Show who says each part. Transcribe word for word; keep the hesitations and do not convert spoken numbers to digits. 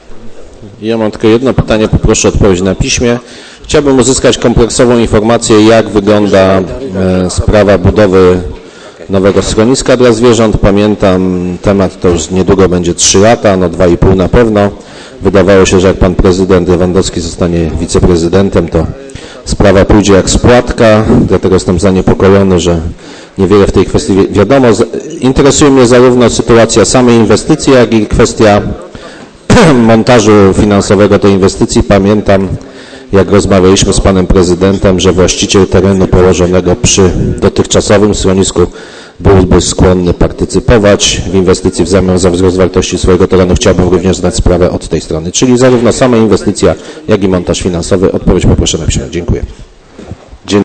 Speaker 1: Ja mam tylko jedno pytanie, poproszę o odpowiedź na piśmie. Chciałbym uzyskać kompleksową informację, jak wygląda e, sprawa budowy nowego schroniska dla zwierząt. Pamiętam temat, to już niedługo będzie trzy lata, no dwa i pół na pewno. Wydawało się, że jak pan prezydent Lewandowski zostanie wiceprezydentem, to sprawa pójdzie jak spłatka, dlatego jestem zaniepokojony, że niewiele w tej kwestii wi wiadomo. Interesuje mnie zarówno sytuacja samej inwestycji, jak i kwestia montażu finansowego tej inwestycji. Pamiętam, jak rozmawialiśmy z panem prezydentem, że właściciel terenu położonego przy dotychczasowym schronisku byłby skłonny partycypować w inwestycji w zamian za wzrost wartości swojego terenu. Chciałbym również znać sprawę od tej strony, czyli zarówno sama inwestycja, jak i montaż finansowy. Odpowiedź poproszę na piśmie. Dziękuję.